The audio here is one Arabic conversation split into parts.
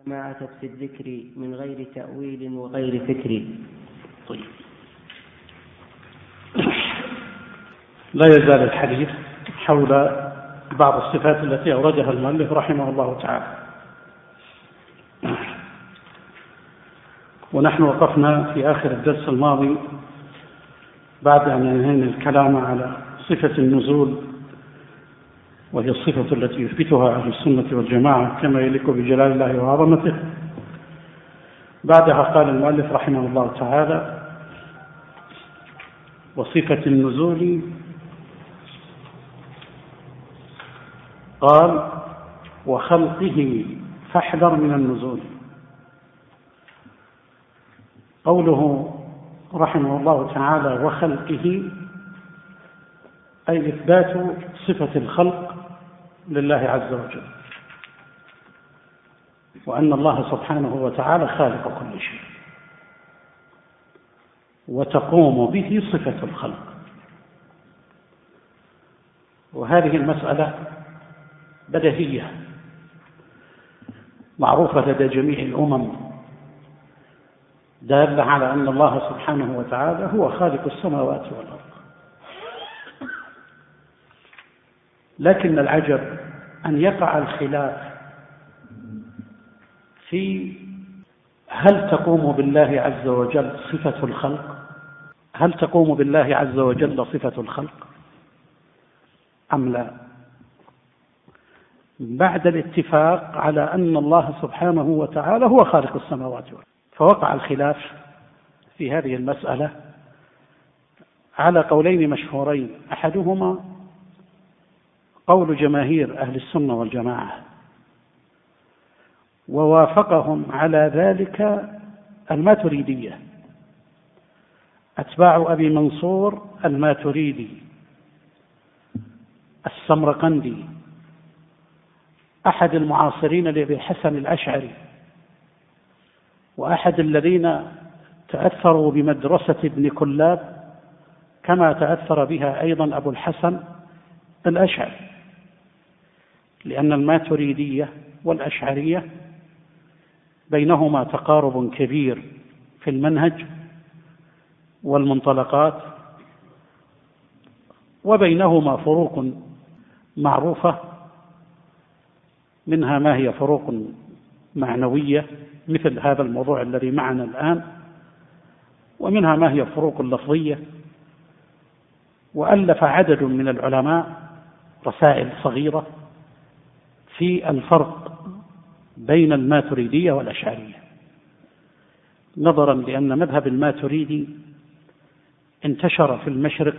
ما أتت في الذكر من غير تأويل وغير فكر. طيب، لا يزال الحديث حول بعض الصفات التي أوردها المؤلف رحمه الله تعالى، ونحن وقفنا في آخر الدرس الماضي بعد أن انهينا الكلام على صفة النزول، وهي الصفة التي يثبتها أهل السنة والجماعة كما يليق بجلال الله وعظمته. بعدها قال المؤلف رحمه الله تعالى: وصفة النزول قال: وخلقه فاحذر من النزول. قوله رحمه الله تعالى وخلقه أي إثبات صفة الخلق لله عز وجل، وأن الله سبحانه وتعالى خالق كل شيء، وتقوم به صفة الخلق. وهذه المسألة بديهية معروفة لدى جميع الأمم، دالة على أن الله سبحانه وتعالى هو خالق السماوات والأرض. لكن العجب أن يقع الخلاف في هل تقوم بالله عز وجل صفة الخلق؟ هل تقوم بالله عز وجل صفة الخلق أم لا؟ بعد الاتفاق على أن الله سبحانه وتعالى هو خالق السماوات والأرض، فوقع الخلاف في هذه المسألة على قولين مشهورين، أحدهما قول جماهير أهل السنة والجماعة، ووافقهم على ذلك الماتريدية، أتباع أبي منصور الماتريدي السمرقندي، أحد المعاصرين لأبي الحسن الأشعري، وأحد الذين تأثروا بمدرسة ابن كلاب كما تأثر بها أيضا أبو الحسن الأشعري، لأن الماتريدية والأشعرية بينهما تقارب كبير في المنهج والمنطلقات، وبينهما فروق معروفة، منها ما هي فروق معنوية مثل هذا الموضوع الذي معنا الآن، ومنها ما هي فروق لفظية. وألف عدد من العلماء رسائل صغيرة في الفرق بين الماتريدية والأشعرية، نظرا لأن مذهب الماتريدي انتشر في المشرق،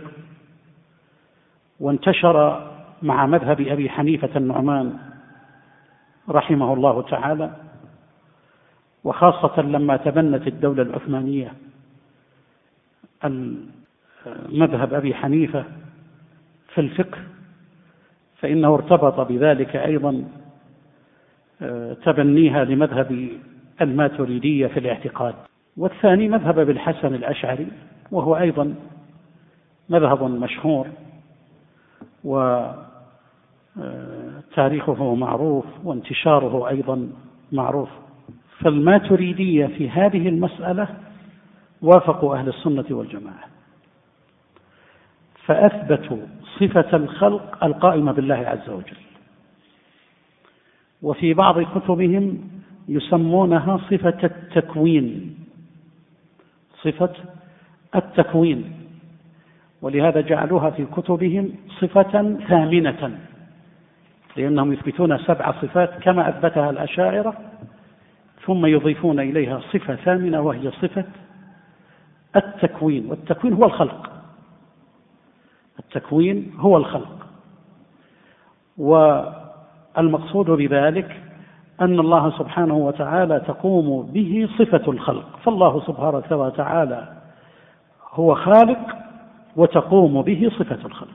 وانتشر مع مذهب أبي حنيفة النعمان رحمه الله تعالى، وخاصة لما تبنت الدولة العثمانية مذهب أبي حنيفة في الفقه، فإنه ارتبط بذلك أيضا تبنيها لمذهب الماتريدية في الاعتقاد. والثاني مذهب أبي الحسن الأشعري، وهو أيضا مذهب مشهور وتاريخه معروف وانتشاره أيضا معروف. فالماتريدية في هذه المسألة وافقوا أهل السنة والجماعة، فأثبتوا صفة الخلق القائمة بالله عز وجل، وفي بعض كتبهم يسمونها صفة التكوين، صفة التكوين، ولهذا جعلوها في كتبهم صفة ثامنة، لأنهم يثبتون 7 صفات كما أثبتها الأشاعرة، ثم يضيفون إليها صفة ثامنة وهي صفة التكوين. والتكوين هو الخلق، التكوين هو الخلق. والمقصود بذلك أن الله سبحانه وتعالى تقوم به صفة الخلق، فالله سبحانه وتعالى هو خالق وتقوم به صفة الخلق.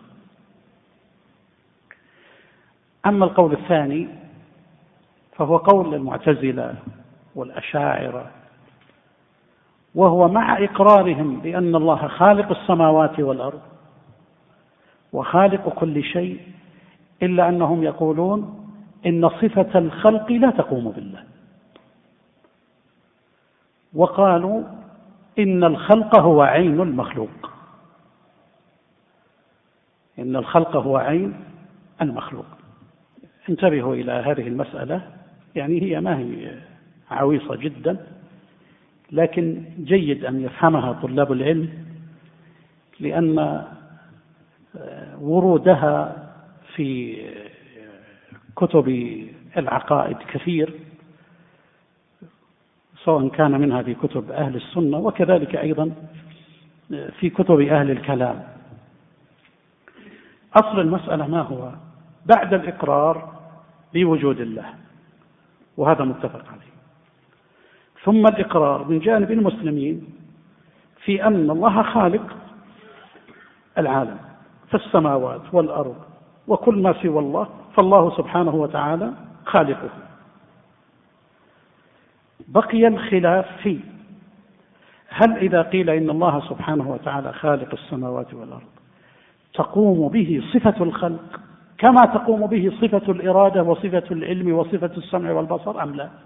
أما القول الثاني فهو قول المعتزلة والأشاعرة، وهو مع إقرارهم بأن الله خالق السماوات والأرض وخالق كل شيء، إلا أنهم يقولون إن صفة الخلق لا تقوم بالله، وقالوا إن الخلق هو عين المخلوق، إن الخلق هو عين المخلوق. انتبهوا إلى هذه المسألة، يعني هي ما هي عويصة جدا، لكن جيد أن يفهمها طلاب العلم، لأن ورودها في كتب العقائد كثير، سواء كان منها في كتب أهل السنة وكذلك أيضا في كتب أهل الكلام. أصل المسألة ما هو؟ بعد الإقرار بوجود الله، وهذا متفق عليه، ثم الإقرار من جانب المسلمين في أن الله خالق العالم في السماوات والأرض وكل ما سوى الله، فالله سبحانه وتعالى خالقه. بقي الخلاف في هل إذا قيل إن الله سبحانه وتعالى خالق السماوات والأرض تقوم به صفة الخلق كما تقوم به صفة الإرادة وصفة العلم وصفة السمع والبصر أم لا؟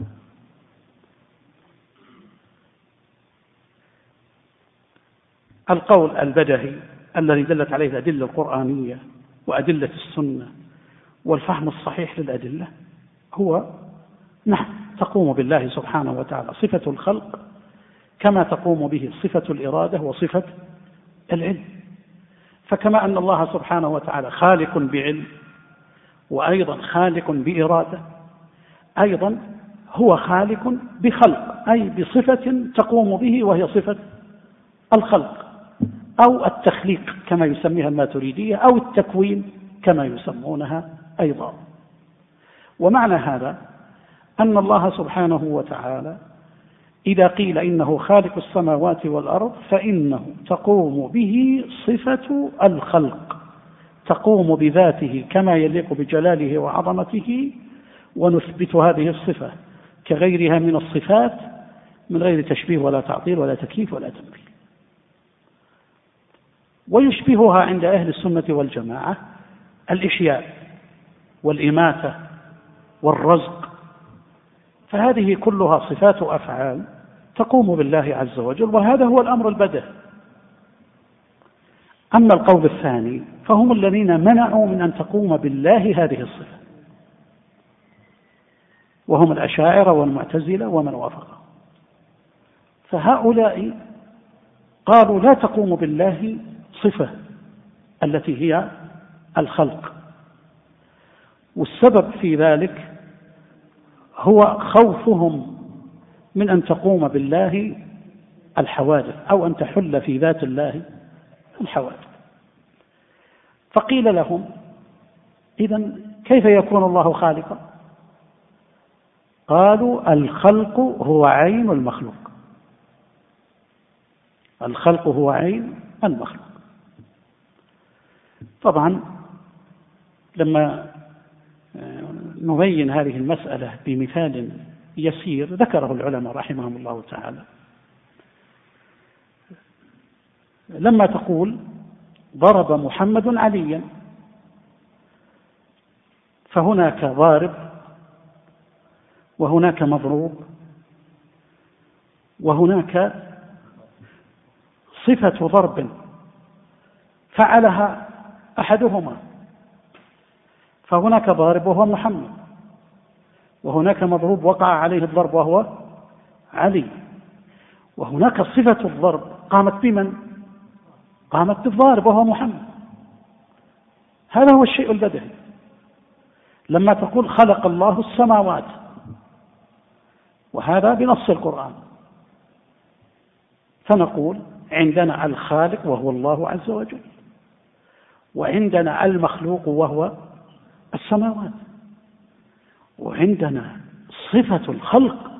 القول البدهي الذي دلت عليه الأدلة القرآنية وأدلة السنة والفهم الصحيح للأدلة هو نعم، تقوم بالله سبحانه وتعالى صفة الخلق كما تقوم به صفة الإرادة وصفة العلم. فكما أن الله سبحانه وتعالى خالق بعلم وأيضا خالق بإرادة، أيضا هو خالق بخلق، أي بصفة تقوم به وهي صفة الخلق أو التخليق كما يسميها الماتريدية، أو التكوين كما يسمونها أيضا. ومعنى هذا أن الله سبحانه وتعالى إذا قيل إنه خالق السماوات والأرض فإنه تقوم به صفة الخلق، تقوم بذاته كما يليق بجلاله وعظمته، ونثبت هذه الصفة كغيرها من الصفات من غير تشبيه ولا تعطيل ولا تكييف ولا تمثيل. ويشبهها عند أهل السنة والجماعة الإحياء والإماتة والرزق، فهذه كلها صفات أفعال تقوم بالله عز وجل، وهذا هو الأمر البديهي. أما القول الثاني فهم الذين منعوا من أن تقوم بالله هذه الصفة، وهم الأشاعرة والمعتزلة ومن وافقهم. فهؤلاء قالوا لا تقوم بالله صفة التي هي الخلق، والسبب في ذلك هو خوفهم من أن تقوم بالله الحوادث أو أن تحل في ذات الله الحوادث. فقيل لهم إذن كيف يكون الله خالقا؟ قالوا الخلق هو عين المخلوق، الخلق هو عين المخلوق. طبعا لما نبين هذه المسألة بمثال يسير ذكره العلماء رحمهم الله تعالى، لما تقول ضرب محمد عليا، فهناك ضارب وهناك مضروب وهناك صفة ضرب فعلها أحدهما، فهناك ضارب وهو محمد، وهناك مضروب وقع عليه الضرب وهو علي، وهناك صفة الضرب قامت بمن؟ قامت بالضارب وهو محمد. هذا هو الشيء البديهي. لما تقول خلق الله السماوات، وهذا بنص القرآن، فنقول عندنا الخالق وهو الله عز وجل، وعندنا المخلوق وهو السماوات، وعندنا صفة الخلق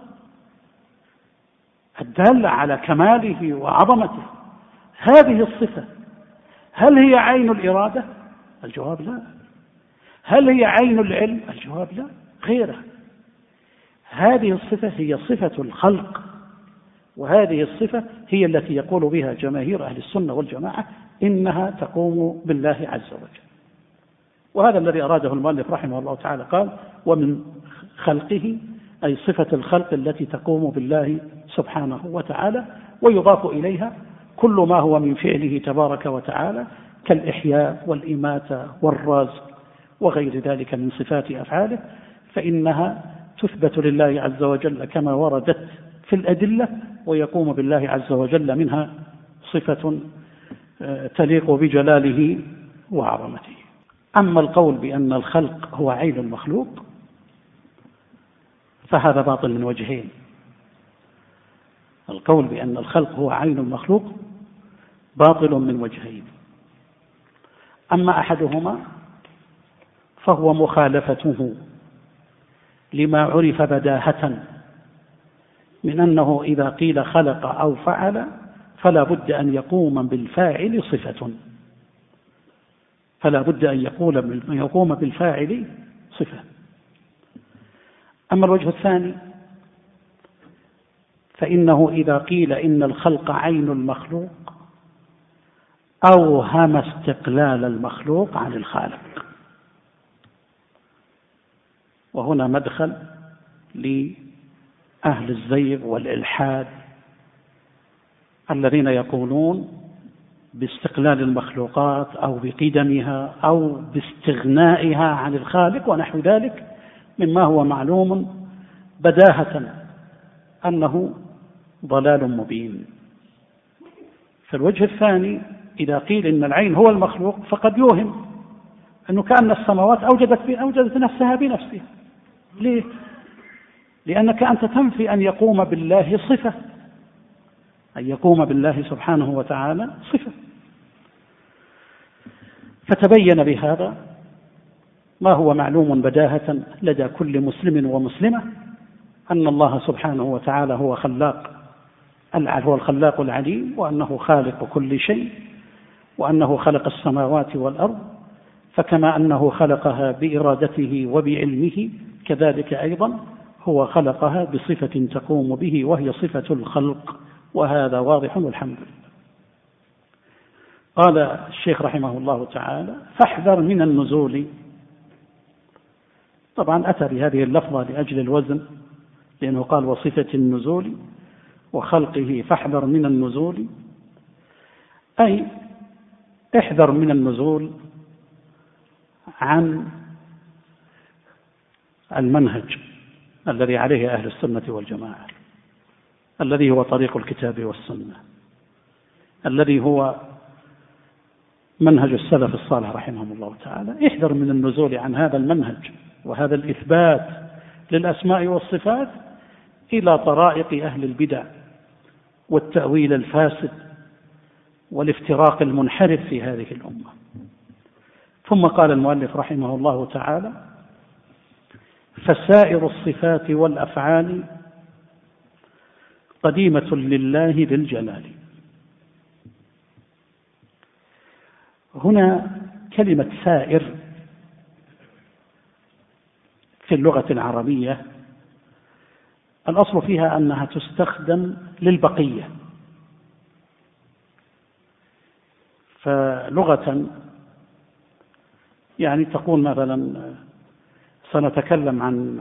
الدالة على كماله وعظمته. هذه الصفة هل هي عين الإرادة؟ الجواب لا. هل هي عين العلم؟ الجواب لا، غيرها. هذه الصفة هي صفة الخلق، وهذه الصفة هي التي يقول بها جماهير أهل السنة والجماعة إنها تقوم بالله عز وجل. وهذا الذي أراده المؤلف رحمه الله تعالى، قال ومن خلقه أي صفة الخلق التي تقوم بالله سبحانه وتعالى، ويضاف إليها كل ما هو من فعله تبارك وتعالى كالإحياء والإماتة والرزق وغير ذلك من صفات أفعاله، فإنها تثبت لله عز وجل كما وردت في الأدلة، ويقوم بالله عز وجل منها صفة تليق بجلاله وعظمته. أما القول بأن الخلق هو عين المخلوق فهذا باطل من وجهين. القول بأن الخلق هو عين المخلوق باطل من وجهين. أما أحدهما فهو مخالفته لما عرف بداهة من أنه إذا قيل خلق أو فعل فلا بد أن يقوم بالفاعل صفة، فلا بد أن يقوم بالفاعل صفة. أما الوجه الثاني فإنه إذا قيل إن الخلق عين المخلوق أوهم استقلال المخلوق عن الخالق، وهنا مدخل لأهل الزيغ والإلحاد الذين يقولون باستقلال المخلوقات أو بقدمها أو باستغنائها عن الخالق ونحو ذلك، مما هو معلوم بداهة أنه ضلال مبين. فالوجه الثاني إذا قيل إن العين هو المخلوق فقد يوهم أنه كأن السماوات أوجدت نفسها بنفسها. ليه؟ لأنك أنت تنفي أن يقوم بالله صفة، أن يقوم بالله سبحانه وتعالى صفة. فتبين بهذا ما هو معلوم بداهة لدى كل مسلم ومسلمة أن الله سبحانه وتعالى هو الخلاق العليم، وأنه خالق كل شيء، وأنه خلق السماوات والأرض، فكما أنه خلقها بإرادته وبعلمه كذلك أيضا هو خلقها بصفة تقوم به وهي صفة الخلق، وهذا واضح والحمد لله. قال الشيخ رحمه الله تعالى: فاحذر من النزول. طبعا أتى بهذه اللفظة لأجل الوزن، لأنه قال وصفة النزول وخلقه فاحذر من النزول، أي احذر من النزول عن المنهج الذي عليه أهل السنة والجماعة، الذي هو طريق الكتاب والسنة، الذي هو منهج السلف الصالح رحمهم الله تعالى. احذر من النزول عن هذا المنهج وهذا الإثبات للأسماء والصفات إلى طرائق أهل البدع والتأويل الفاسد والافتراق المنحرف في هذه الأمة. ثم قال المؤلف رحمه الله تعالى: فسائر الصفات والأفعال قديمة لله ذي الجلال. هنا كلمة سائر في اللغة العربية الأصل فيها أنها تستخدم للبقية، فلغة يعني تقول مثلا سنتكلم عن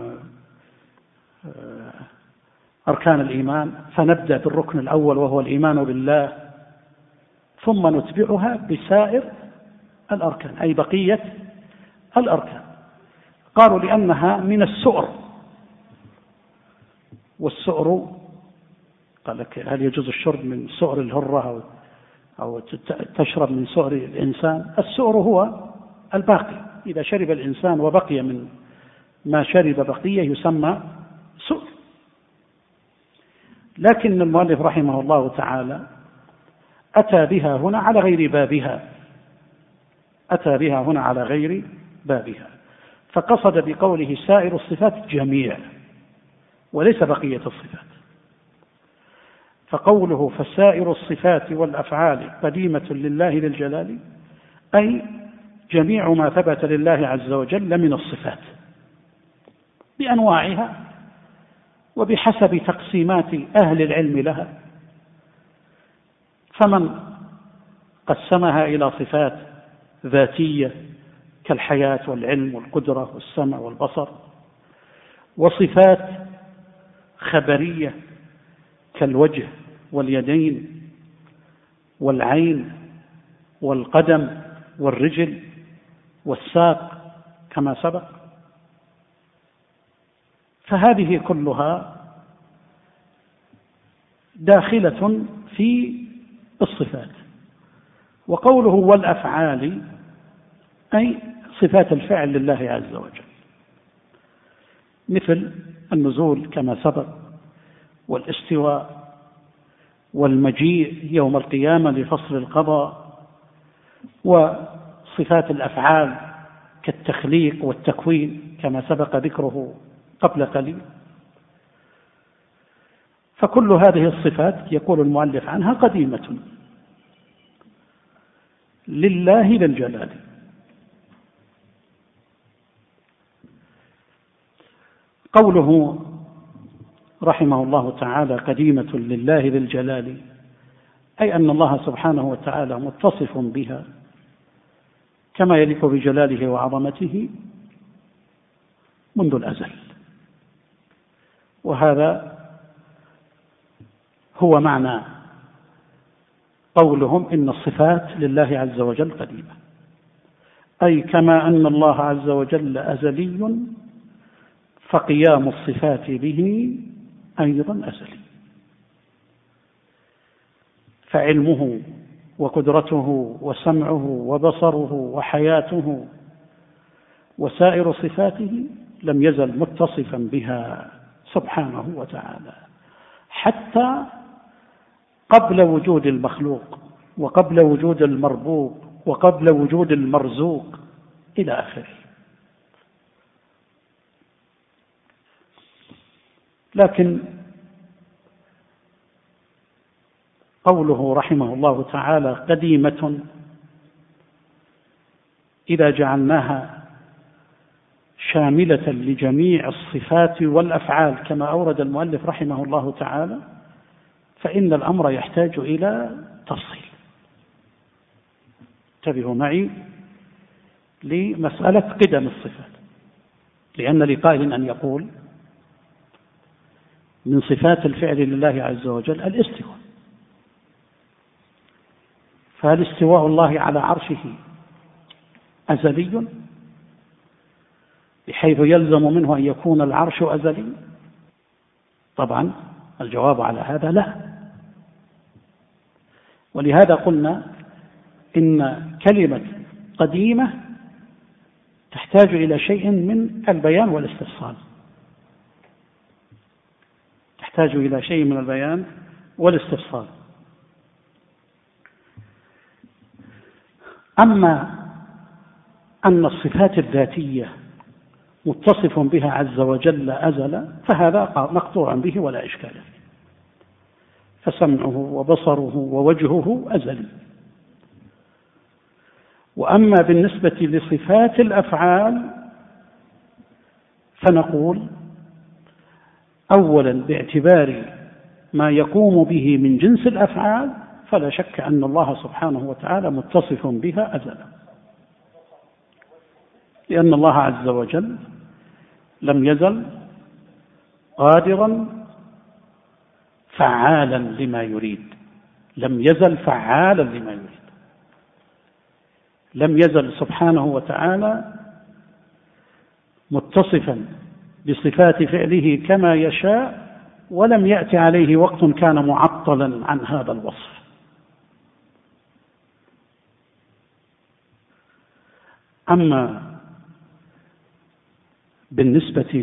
أركان الإيمان، فنبدأ بالركن الأول وهو الإيمان بالله، ثم نتبعها بسائر الأركان أي بقية الأركان. قالوا لأنها من السؤر، والسؤر قال لك هل يجوز الشرب من سؤر الهرة أو تشرب من سؤر الإنسان؟ السؤر هو الباقي، إذا شرب الإنسان وبقي من ما شرب بقية يسمى سؤر. لكن المؤلف رحمه الله تعالى أتى بها هنا على غير بابها، أتى بها هنا على غير بابها، فقصد بقوله سائر الصفات جميع وليس بقية الصفات. فقوله فسائر الصفات والأفعال قديمة لله ذي الجلال أي جميع ما ثبت لله عز وجل من الصفات بأنواعها وبحسب تقسيمات أهل العلم لها، فمن قسمها إلى صفات ذاتية كالحياة والعلم والقدرة والسمع والبصر، وصفات خبرية كالوجه واليدين والعين والقدم والرجل والساق كما سبق. فهذه كلها داخلة في الصفات. وقوله والأفعال أي صفات الفعل لله عز وجل، مثل النزول كما سبق، والاستواء، والمجيء يوم القيامة لفصل القضاء، وصفات الأفعال كالتخليق والتكوين كما سبق ذكره قبل قليل. فكل هذه الصفات يقول المؤلف عنها قديمة لله ذي الجلال. قوله رحمه الله تعالى قديمة لله ذي الجلال، أي أن الله سبحانه وتعالى متصف بها كما يليق بجلاله وعظمته منذ الأزل. وهذا هو معنى قولهم إن الصفات لله عز وجل قديمة، أي كما أن الله عز وجل أزلي فقيام الصفات به أيضا أزلي. فعلمه وقدرته وسمعه وبصره وحياته وسائر صفاته لم يزل متصفا بها سبحانه وتعالى حتى قبل وجود المخلوق وقبل وجود المربوب وقبل وجود المرزوق إلى آخره. لكن قوله رحمه الله تعالى قديمة إذا جعلناها شاملة لجميع الصفات والأفعال كما أورد المؤلف رحمه الله تعالى، فإن الأمر يحتاج إلى تفصيل. انتبهوا معي لمسألة قدم الصفات، لأن لقائل أن يقول من صفات الفعل لله عز وجل الاستواء، فهل استواء الله على عرشه أزلي بحيث يلزم منه أن يكون العرش أزلي؟ طبعا الجواب على هذا لا. ولهذا قلنا إن كلمة قديمة تحتاج إلى شيء من البيان والاستفصال، تحتاج إلى شيء من البيان والاستفصال. أما أن الصفات الذاتية متصف بها عز وجل أزلا فهذا مقطوع به ولا إشكال فيه، فسمعه وبصره ووجهه أزلي. وأما بالنسبة لصفات الأفعال فنقول أولا باعتبار ما يقوم به من جنس الأفعال فلا شك أن الله سبحانه وتعالى متصف بها أزلا، لأن الله عز وجل لم يزل قادرا فعالا لما يريد، لم يزل فعالا لما يريد، لم يزل سبحانه وتعالى متصفا بصفات فعله كما يشاء، ولم يأتي عليه وقت كان معطلا عن هذا الوصف. أما بالنسبة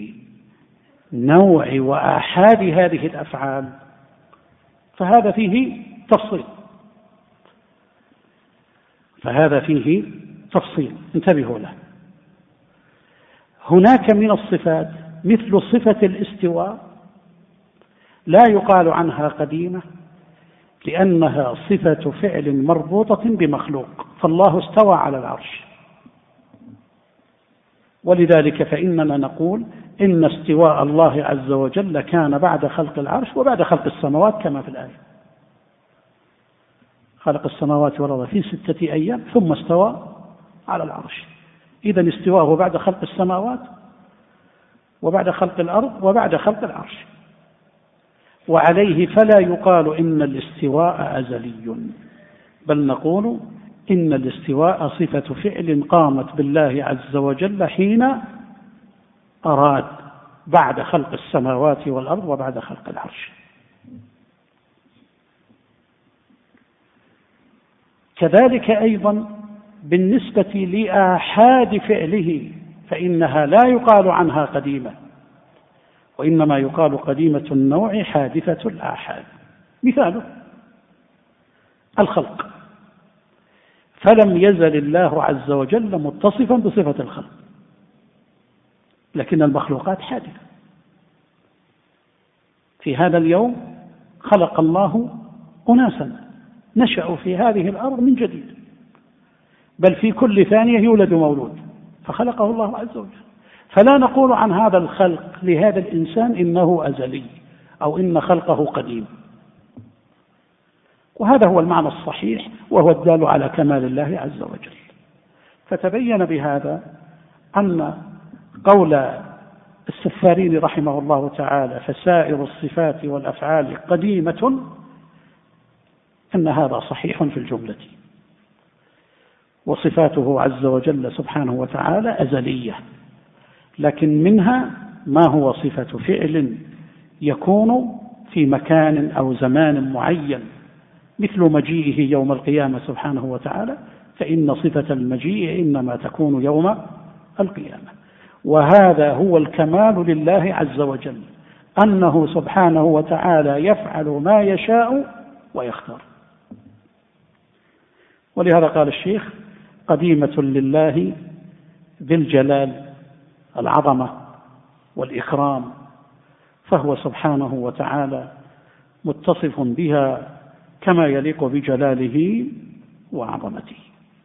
لنوع وآحاد هذه الأفعال فهذا فيه تفصيل، انتبهوا له. هناك من الصفات مثل صفة الاستواء لا يقال عنها قديمة لأنها صفة فعل مربوطة بمخلوق، فالله استوى على العرش، ولذلك فإننا نقول إن استواء الله عز وجل كان بعد خلق العرش وبعد خلق السماوات كما في الآية، خلق السماوات والأرض في 6 أيام ثم استوى على العرش. إذن استواءه بعد خلق السماوات وبعد خلق الأرض وبعد خلق العرش، وعليه فلا يقال إن الاستواء أزلي، بل نقول إن الاستواء صفة فعل قامت بالله عز وجل حين أراد، بعد خلق السماوات والأرض وبعد خلق العرش. كذلك أيضا بالنسبة لآحاد فعله فإنها لا يقال عنها قديمة، وإنما يقال قديمة النوع حادثة الآحاد. مثاله الخلق، فلم يزل الله عز وجل متصفا بصفة الخلق، لكن المخلوقات حادثة. في هذا اليوم خلق الله أناسا نشأوا في هذه الأرض من جديد، بل في كل ثانية يولد مولود، فخلقه الله عز وجل. فلا نقول عن هذا الخلق لهذا الإنسان إنه أزلي أو إن خلقه قديم، وهذا هو المعنى الصحيح وهو الدال على كمال الله عز وجل. فتبين بهذا أن قول السفارين رحمه الله تعالى فسائر الصفات والأفعال قديمة أن هذا صحيح في الجملة، وصفاته عز وجل سبحانه وتعالى أزلية، لكن منها ما هو صفة فعل يكون في مكان أو زمان معين، مثل مجيئه يوم القيامة سبحانه وتعالى، فإن صفة المجيء إنما تكون يوم القيامة. وهذا هو الكمال لله عز وجل، أنه سبحانه وتعالى يفعل ما يشاء ويختار. ولهذا قال الشيخ قديمة لله ذي الجلال العظمة والإكرام، فهو سبحانه وتعالى متصف بها كما يليق بجلاله وعظمته.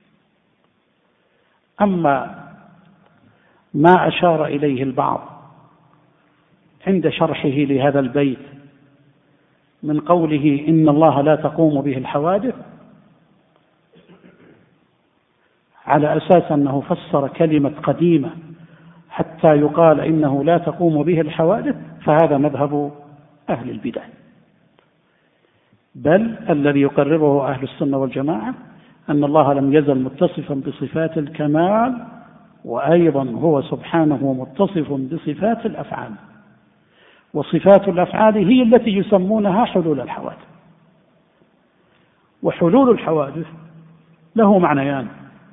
أما ما أشار إليه البعض عند شرحه لهذا البيت من قوله إن الله لا تقوم به الحوادث، على أساس أنه فسر كلمة قديمة حتى يقال إنه لا تقوم به الحوادث، فهذا مذهب أهل البدع. بل الذي يقرره أهل السنة والجماعة أن الله لم يزل متصفا بصفات الكمال، وأيضا هو سبحانه متصف بصفات الأفعال، وصفات الأفعال هي التي يسمونها حلول الحوادث. وحلول الحوادث له معنيان: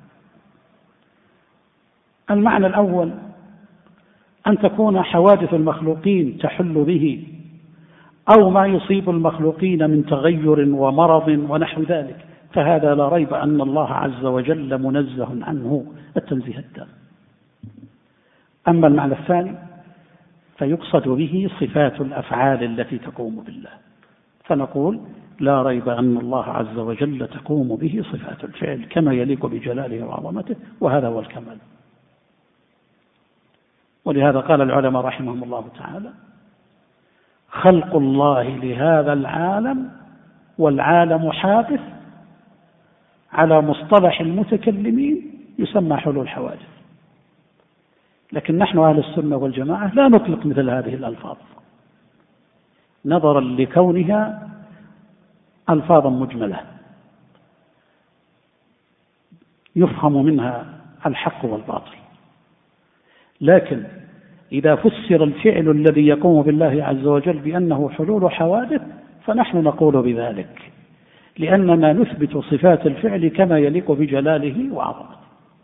المعنى الأول أن تكون حوادث المخلوقين تحل به، أو ما يصيب المخلوقين من تغير ومرض ونحو ذلك، فهذا لا ريب أن الله عز وجل منزه عنه التنزيه التام. أما المعنى الثاني فيقصد به صفات الأفعال التي تقوم بالله، فنقول لا ريب أن الله عز وجل تقوم به صفات الفعل كما يليق بجلاله وعظمته، وهذا هو الكمال. ولهذا قال العلماء رحمهم الله تعالى: خلق الله لهذا العالم والعالم حادث على مصطلح المتكلمين يسمى حلول حوادث. لكن نحن أهل السنة والجماعة لا نطلق مثل هذه الألفاظ، نظرا لكونها ألفاظا مجملة يفهم منها الحق والباطل. لكن إذا فسر الفعل الذي يقوم بالله عز وجل بأنه حلول حوادث فنحن نقول بذلك، لأننا نثبت صفات الفعل كما يليق بجلاله وعظمته.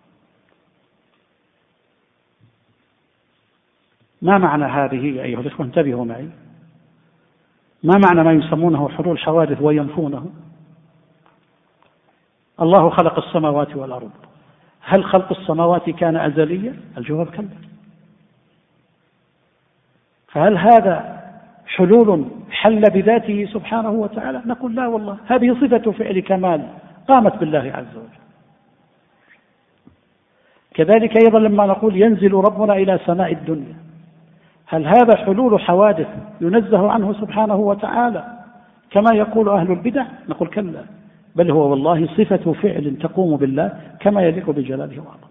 ما معنى هذه أيها الإخوة؟ انتبهوا معي. ما معنى ما يسمونه حلول حوادث وينفونه؟ الله خلق السماوات والأرض، هل خلق السماوات كان أزليا؟ الجواب كلا. فهل هذا حلول حل بذاته سبحانه وتعالى؟ نقول لا والله، هذه صفة فعل كمال قامت بالله عز وجل. كذلك أيضا لما نقول ينزل ربنا إلى سماء الدنيا، هل هذا حلول حوادث ينزه عنه سبحانه وتعالى كما يقول أهل البدع؟ نقول كلا، بل هو والله صفة فعل تقوم بالله كما يليق بجلاله وعظمته.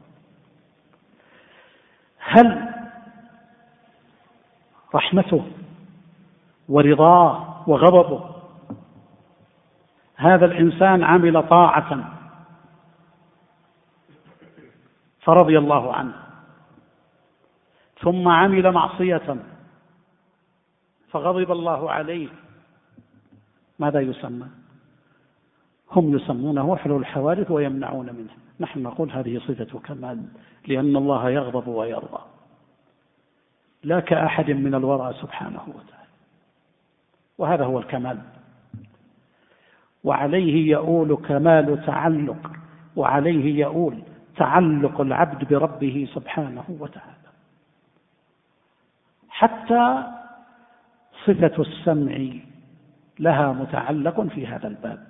هل رحمته ورضاه وغضبه. هذا الإنسان عمل طاعة فرضي الله عنه، ثم عمل معصية فغضب الله عليه، ماذا يسمى؟ هم يسمونه حلول الحوادث ويمنعون منه. نحن نقول هذه صفة كمال، لأن الله يغضب ويرضى، لا كأحد من الورى سبحانه وتعالى، وهذا هو الكمال، وعليه يؤول كمال تعلق، وعليه يؤول تعلق العبد بربه سبحانه وتعالى. حتى صفة السمع لها متعلق في هذا الباب،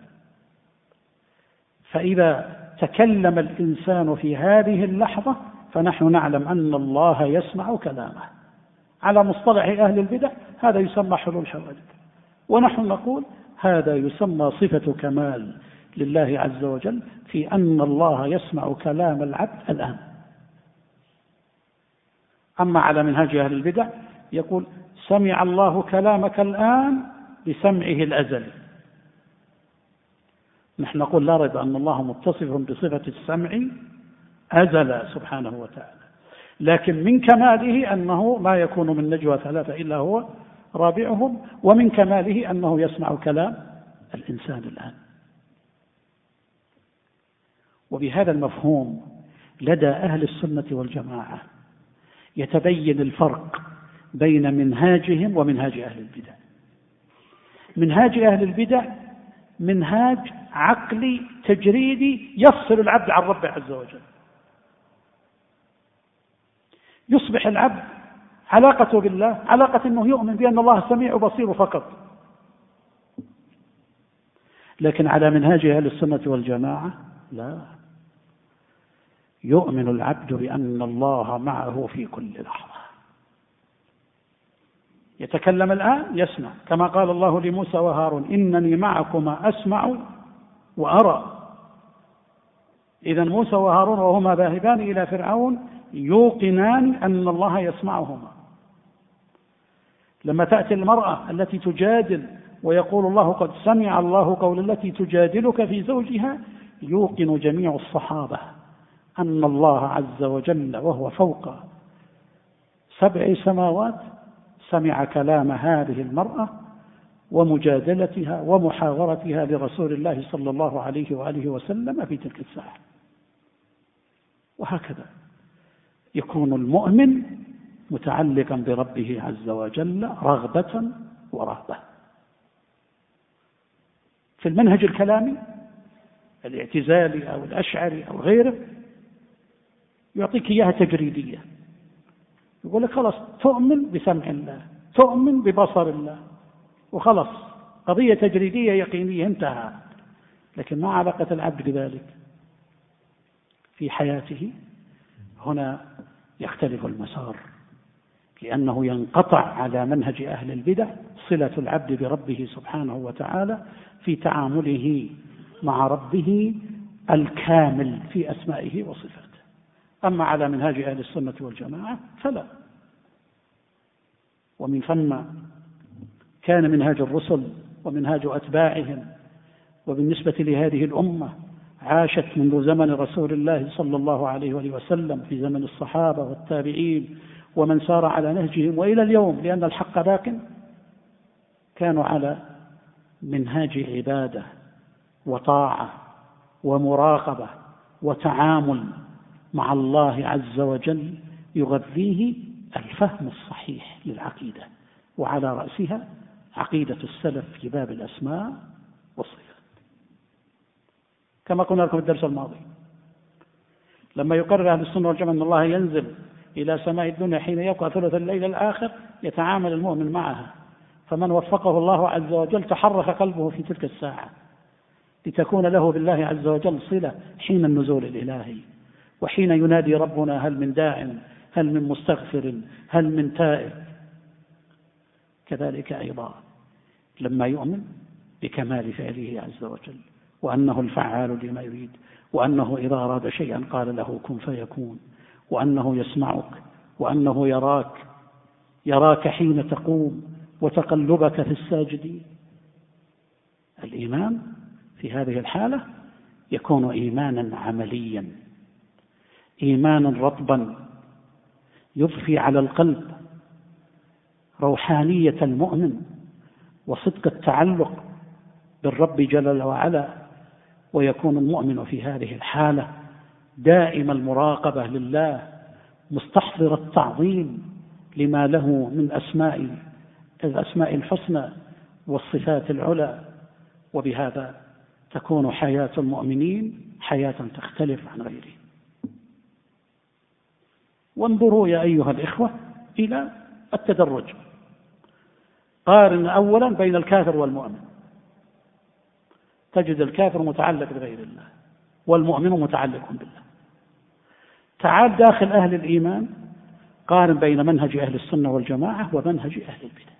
فإذا تكلم الإنسان في هذه اللحظة فنحن نعلم أن الله يسمع كلامه. على مصطلح أهل البدع هذا يسمى حلول الحوادث، ونحن نقول هذا يسمى صفة كمال لله عز وجل في أن الله يسمع كلام العبد الآن. أما على منهج أهل البدع يقول سمع الله كلامك الآن بسمعه الأزلي. نحن نقول لا ريب أن الله متصف بصفة السمع أزل سبحانه وتعالى، لكن من كماله أنه ما يكون من نجوى ثلاثة إلا هو رابعهم، ومن كماله أنه يسمع كلام الإنسان الآن. وبهذا المفهوم لدى أهل السنة والجماعة يتبين الفرق بين منهاجهم ومنهاج أهل البدع. منهاج أهل البدع منهاج عقلي تجريدي يفصل العبد عن ربه عز وجل، يصبح العبد علاقته بالله علاقة أنه يؤمن بأن الله سميع بصير فقط. لكن على منهاج أهل السنة والجماعة لا، يؤمن العبد بأن الله معه في كل لحظة. يتكلم الآن يسمع، كما قال الله لموسى وهارون إنني معكما أسمع وأرى. إذن موسى وهارون وهما ذاهبان إلى فرعون يوقنان أن الله يسمعهما. لما تأتي المرأة التي تجادل ويقول الله قد سمع الله قول التي تجادلك في زوجها، يوقن جميع الصحابة أن الله عز وجل وهو فوق 7 سماوات سمع كلام هذه المرأة ومجادلتها ومحاورتها لرسول الله صلى الله عليه وآله وسلم في تلك الساعة. وهكذا يكون المؤمن متعلقا بربه عز وجل رغبة ورهبة. في المنهج الكلامي الاعتزالي أو الأشعري أو غيره يعطيك إياها تجريدية، يقول لك خلاص تؤمن بسمع الله، تؤمن ببصر الله، وخلاص قضية تجريدية يقينية انتهى. لكن ما علاقة العبد بذلك في حياته؟ هنا يختلف المسار، لأنه ينقطع على منهج أهل البدع صلة العبد بربه سبحانه وتعالى في تعامله مع ربه الكامل في أسمائه وصفاته. أما على منهاج أهل السنة والجماعة فلا. ومن ثم كان منهاج الرسل ومنهاج أتباعهم، وبالنسبة لهذه الأمة عاشت منذ زمن رسول الله صلى الله عليه وسلم في زمن الصحابة والتابعين ومن سار على نهجهم وإلى اليوم، لأن الحق باق، كانوا على منهاج عبادة وطاعة ومراقبة وتعامل مع الله عز وجل يغذيه الفهم الصحيح للعقيدة، وعلى رأسها عقيدة السلف في باب الأسماء والصفات. كما قلنا لكم الدرس الماضي، لما يقرر أهل السنة والجماعة أن الله ينزل إلى سماء الدنيا حين يبقى ثلث الليل الآخر، يتعامل المؤمن معها، فمن وفقه الله عز وجل تحرك قلبه في تلك الساعة لتكون له بالله عز وجل صلة حين النزول الإلهي، وحين ينادي ربنا هل من داع، هل من مستغفر، هل من تائب. كذلك أيضا لما يؤمن بكمال فعله عز وجل، وأنه الفعال لما يريد، وأنه إذا أراد شيئا قال له كن فيكون، وأنه يسمعك، وأنه يراك حين تقوم وتقلبك في الساجدين، الإيمان في هذه الحالة يكون إيمانا عمليا، إيمانا رطبا يضفي على القلب روحانية المؤمن وصدق التعلق بالرب جل وعلا، ويكون المؤمن في هذه الحالة دائم المراقبة لله، مستحضر التعظيم لما له من الأسماء الحسنى والصفات العلى. وبهذا تكون حياة المؤمنين حياة تختلف عن غيره. وانظروا يا أيها الإخوة إلى التدرج. قارن أولا بين الكافر والمؤمن، تجد الكافر متعلق بغير الله والمؤمن متعلق بالله. تعال داخل أهل الإيمان، قارن بين منهج أهل السنة والجماعة ومنهج أهل البدع،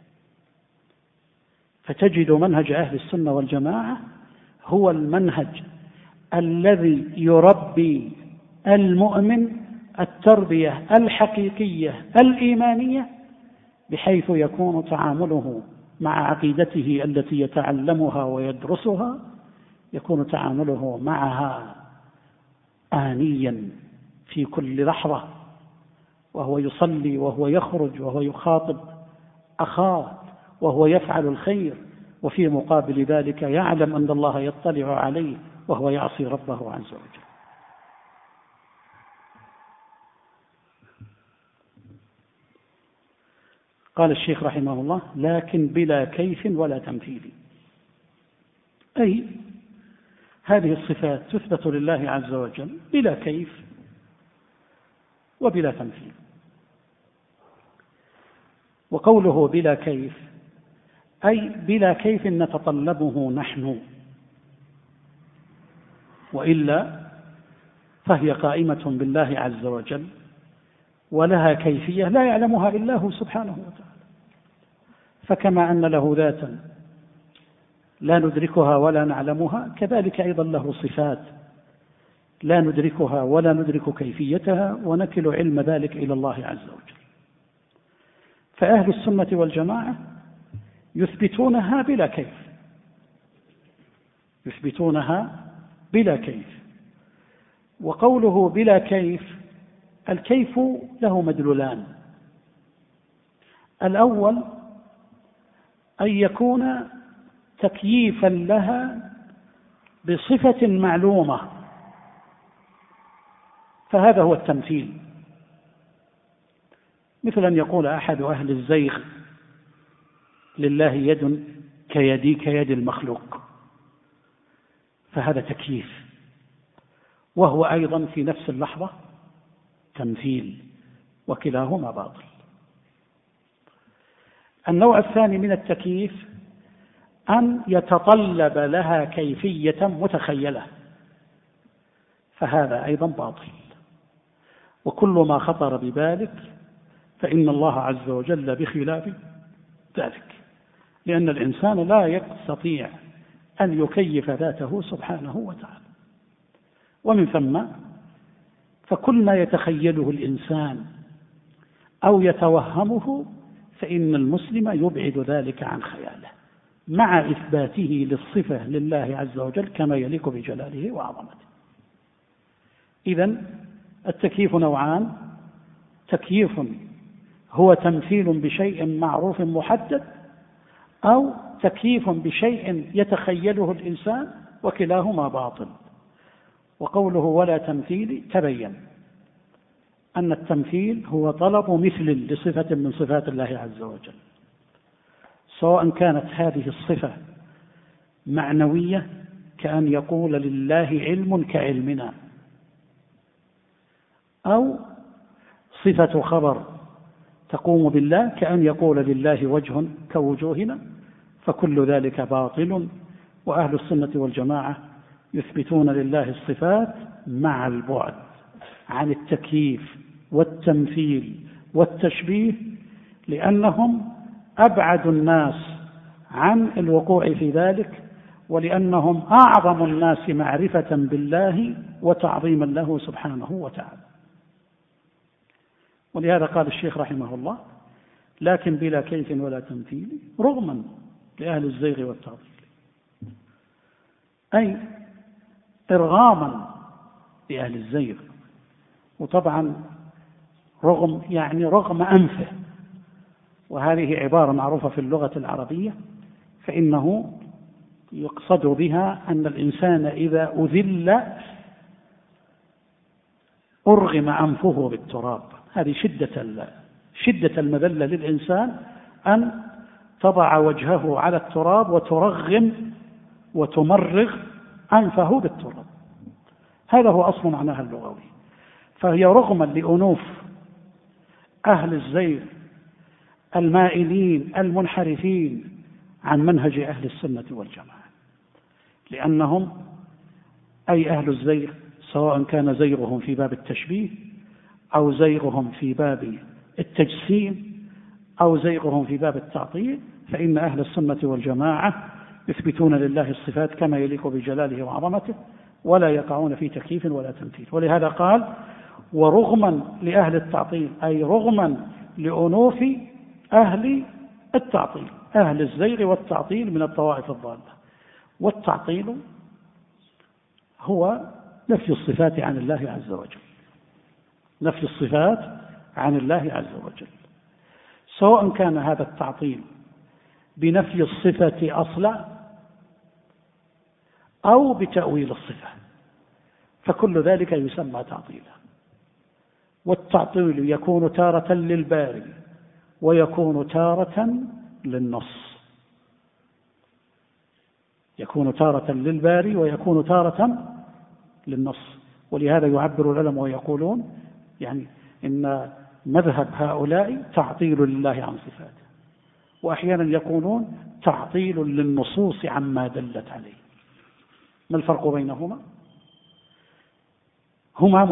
فتجد منهج أهل السنة والجماعة هو المنهج الذي يربي المؤمن التربية الحقيقية الإيمانية، بحيث يكون تعامله مع عقيدته التي يتعلمها ويدرسها يكون تعامله معها آنيا في كل لحظة، وهو يصلي وهو يخرج وهو يخاطب أخاه وهو يفعل الخير، وفي مقابل ذلك يعلم أن الله يطلع عليه وهو يعصي ربه عز وجل. قال الشيخ رحمه الله: لكن بلا كيف ولا تمثيل، أي هذه الصفات تثبت لله عز وجل بلا كيف وبلا تمثيل. وقوله بلا كيف أي بلا كيف نتطلبه نحن، وإلا فهي قائمة بالله عز وجل ولها كيفية لا يعلمها إلا هو سبحانه وتعالى. فكما أن له ذاتا لا ندركها ولا نعلمها، كذلك أيضا له صفات لا ندركها ولا ندرك كيفيتها، ونكل علم ذلك إلى الله عز وجل. فأهل السنة والجماعة يثبتونها بلا كيف، يثبتونها بلا كيف. وقوله بلا كيف، الكيف له مدلولان: الأول أن يكون تكييفا لها بصفة معلومة، فهذا هو التمثيل. مثل أن يقول أحد أهل الزيغ: لله يد كيدي كيد المخلوق، فهذا تكييف، وهو أيضا في نفس اللحظة تمثيل، وكلاهما باطل. النوع الثاني من التكييف أن يتطلب لها كيفية متخيلة، فهذا أيضا باطل. وكل ما خطر ببالك فإن الله عز وجل بخلاف ذلك، لأن الإنسان لا يستطيع أن يكيف ذاته سبحانه وتعالى. ومن ثم فكل ما يتخيله الإنسان أو يتوهمه فإن المسلم يبعد ذلك عن خياله، مع إثباته للصفة لله عز وجل كما يليق بجلاله وعظمته. إذن التكييف نوعان: تكييف هو تمثيل بشيء معروف محدد، أو تكييف بشيء يتخيله الإنسان، وكلاهما باطل. وقوله ولا تمثيل تبين أن التمثيل هو طلب مثل لصفة من صفات الله عز وجل، سواء كانت هذه الصفة معنوية كأن يقول لله علم كعلمنا، أو صفة خبر تقوم بالله كأن يقول لله وجه كوجوهنا، فكل ذلك باطل. وأهل السنة والجماعة يثبتون لله الصفات مع البعد عن التكييف والتمثيل والتشبيه، لأنهم أبعد الناس عن الوقوع في ذلك، ولأنهم أعظم الناس معرفة بالله وتعظيما له سبحانه وتعالى. ولهذا قال الشيخ رحمه الله: لكن بلا كيف ولا تمثيل، رغما لأهل الزيغ والتعطيل. أي إرغاما لأهل الزيغ. وطبعا رغم أنفه، وهذه عبارة معروفة في اللغة العربية، فإنه يقصد بها أن الإنسان إذا أذل أرغم أنفه بالتراب. هذه شدة المذلة للإنسان، أن تضع وجهه على التراب وترغم وتمرغ أنفه بالتراب. هذا هو أصل معناها اللغوي. فهي رغما لأنوف أهل الزيغ المائلين المنحرفين عن منهج أهل السنة والجماعة، لأنهم أي أهل الزيغ سواء كان زيغهم في باب التشبيه أو زيغهم في باب التجسيم أو زيغهم في باب التعطيل، فإن أهل السنة والجماعة يثبتون لله الصفات كما يليق بجلاله وعظمته، ولا يقعون في تكييف ولا تمثيل. ولهذا قال ورغما لأهل التعطيل، أي رغما لأنوف أهل التعطيل، أهل الزيغ والتعطيل من الطوائف الضالة. والتعطيل هو نفي الصفات عن الله عز وجل، نفي الصفات عن الله عز وجل، سواء كان هذا التعطيل بنفي الصفة أصلا أو بتأويل الصفة، فكل ذلك يسمى تعطيلا. والتعطيل يكون تارة للباري ويكون تارة للنص، يكون تارة للباري ويكون تارة للنص. ولهذا يعبر العلماء ويقولون يعني إن مذهب هؤلاء تعطيل لله عن صفاته، وأحيانا يقولون تعطيل للنصوص عما دلت عليه. ما الفرق بينهما؟ هما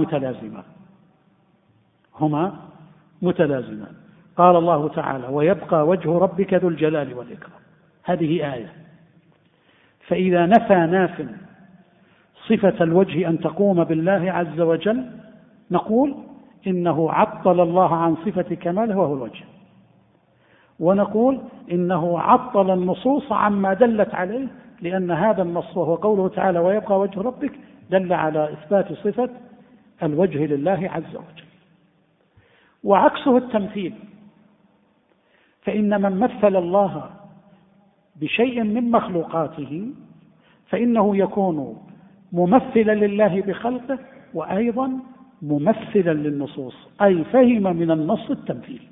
متلازمان. قال الله تعالى ويبقى وجه ربك ذو الجلال والإكرام، هذه آية. فإذا نفى ناف صفة الوجه أن تقوم بالله عز وجل نقول إنه عطل الله عن صفة كماله وهو الوجه، ونقول إنه عطل النصوص عما دلت عليه، لأن هذا النص وهو قوله تعالى ويبقى وجه ربك دل على إثبات صفة الوجه لله عز وجل. وعكسه التمثيل، فإن من مثل الله بشيء من مخلوقاته فإنه يكون ممثلا لله بخلقه وأيضا ممثلا للنصوص، أي فهم من النص التمثيل.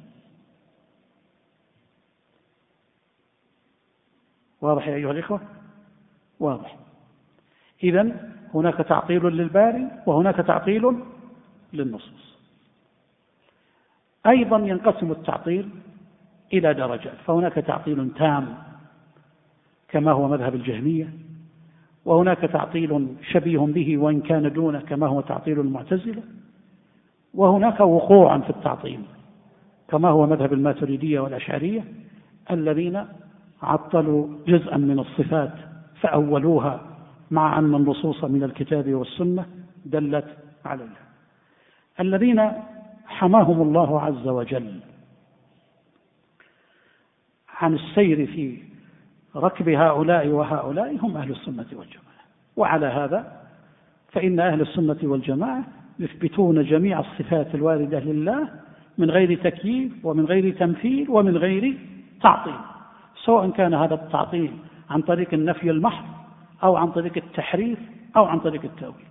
واضح يا أيها الإخوة؟ واضح. إذن هناك تعطيل للباري وهناك تعطيل للنصوص. أيضا ينقسم التعطيل إلى درجات، فهناك تعطيل تام كما هو مذهب الجهمية، وهناك تعطيل شبيه به وإن كان دونه كما هو تعطيل المعتزلة، وهناك وقوع في التعطيل كما هو مذهب الماتريدية والأشعرية الذين عطلوا جزءا من الصفات فأولوها مع أن النصوص من الكتاب والسنة دلت عليها، الذين حماهم الله عز وجل عن السير في ركب هؤلاء وهؤلاء هم أهل السنة والجماعة. وعلى هذا فإن أهل السنة والجماعة يثبتون جميع الصفات الواردة لله من غير تكييف ومن غير تمثيل ومن غير تعطيل، سواء كان هذا التعطيل عن طريق النفي المحض أو عن طريق التحريف أو عن طريق التأويل.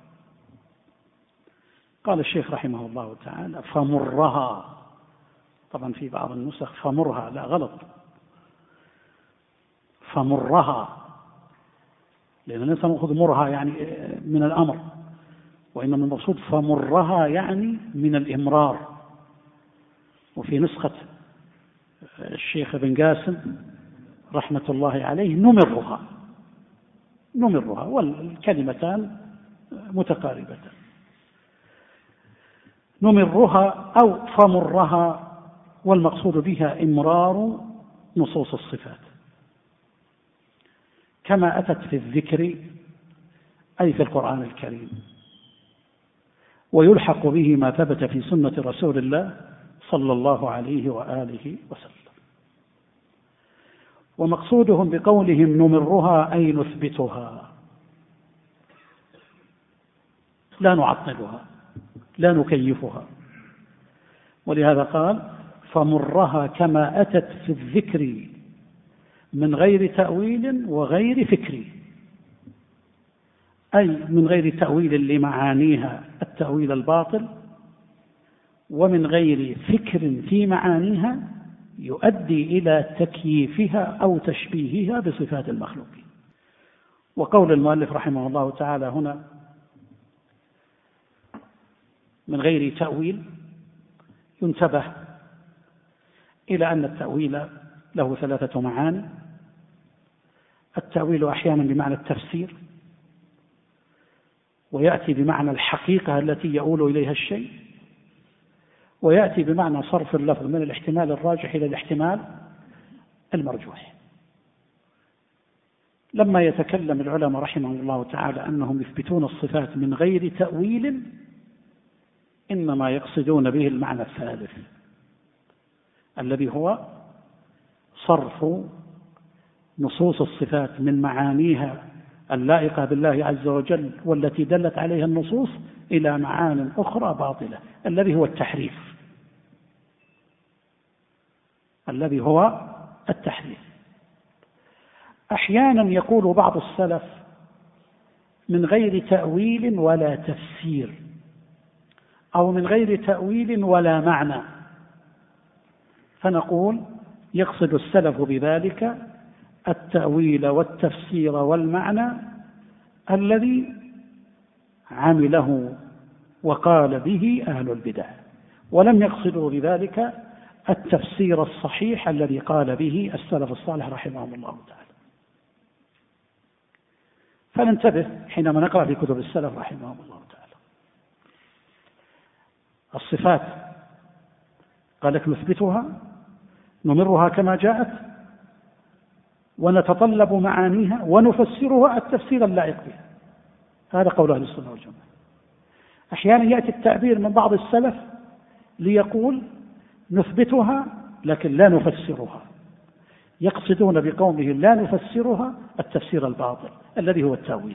قال الشيخ رحمه الله تعالى فمرها، طبعا في بعض النسخ فمرها، لا غلط، فمرها، لأن الإنسان يأخذ مرها يعني من الأمر، وإنما المقصود فمرها يعني من الإمرار. وفي نسخة الشيخ ابن قاسم رحمة الله عليه نمرها، والكلمتان متقاربتان، نمرها أو فمرها، والمقصود بها إمرار نصوص الصفات كما أتت في الذكر أي في القرآن الكريم، ويلحق به ما ثبت في سنة رسول الله صلى الله عليه وآله وسلم. ومقصودهم بقولهم نمرها أي نثبتها، لا نعطلها لا نكيفها. ولهذا قال فمرها كما أتت في الذكر من غير تأويل وغير فكر، أي من غير تأويل لمعانيها التأويل الباطل، ومن غير فكر في معانيها يؤدي إلى تكييفها أو تشبيهها بصفات المخلوقين. وقول المؤلف رحمه الله تعالى هنا من غير تأويل، ينتبه إلى أن التأويل له 3 معاني. التأويل أحيانا بمعنى التفسير، ويأتي بمعنى الحقيقة التي يؤول إليها الشيء، ويأتي بمعنى صرف اللفظ من الاحتمال الراجح إلى الاحتمال المرجوح. لما يتكلم العلماء رحمه الله تعالى أنهم يثبتون الصفات من غير تأويل، إنما يقصدون به المعنى الثالث الذي هو صرف نصوص الصفات من معانيها اللائقة بالله عز وجل والتي دلت عليها النصوص إلى معان أخرى باطلة، الذي هو التحريف. أحيانا يقول بعض السلف من غير تأويل ولا تفسير، أو من غير تأويل ولا معنى، فنقول يقصد السلف بذلك التأويل والتفسير والمعنى الذي عمله وقال به أهل البدع، ولم يقصدوا بذلك التفسير الصحيح الذي قال به السلف الصالح رحمهم الله تعالى. فننتبه حينما نقرأ في كتب السلف رحمهم الله تعالى. الصفات قال لك نثبتها نمرها كما جاءت، ونتطلب معانيها ونفسرها التفسير اللائق بها. هذا قول أهل السنة والجماعة. أحيانا يأتي التعبير من بعض السلف ليقول نثبتها لكن لا نفسرها، يقصدون بقوله لا نفسرها التفسير الباطل الذي هو التأويل.